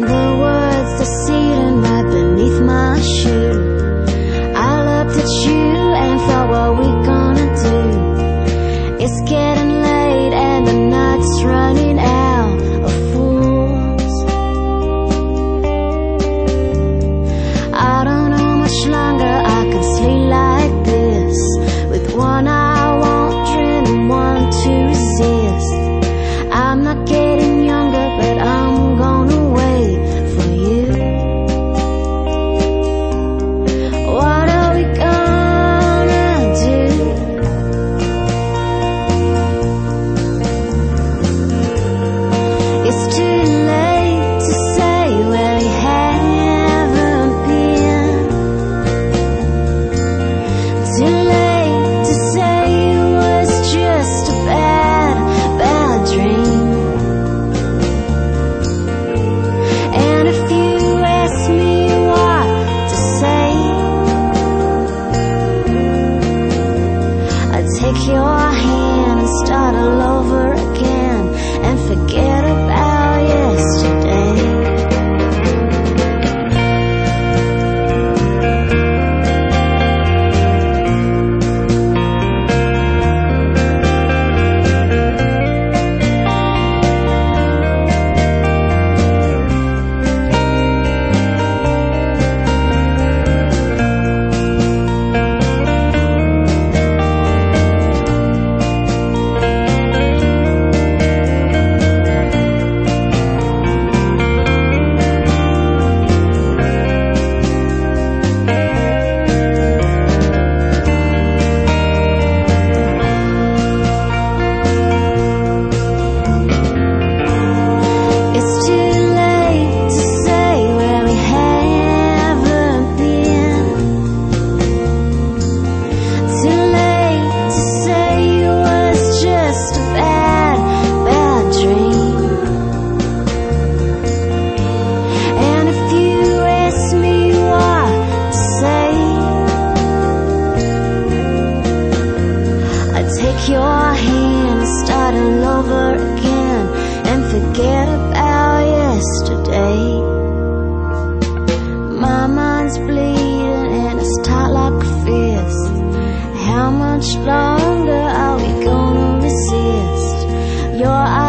the words, they're seating right beneath my shoe. I looked at you and thought, what we gonna do? It's getting late and the night's running out of fools. I don't know much longer I can sleep like this, with one eye wandering and one to resist. I'm not getting younger, but I'm gonna wait for you. What are we gonna do? It's too late to say where we haven't been. Too late to say it was just a bad dream. And if you ask me what to say, I'd take your hand and start all over again and forget about yesterday. Take your hand and start all over again and forget about yesterday. My mind's bleeding and it's tight like a fist. How much longer are we gonna resist? Your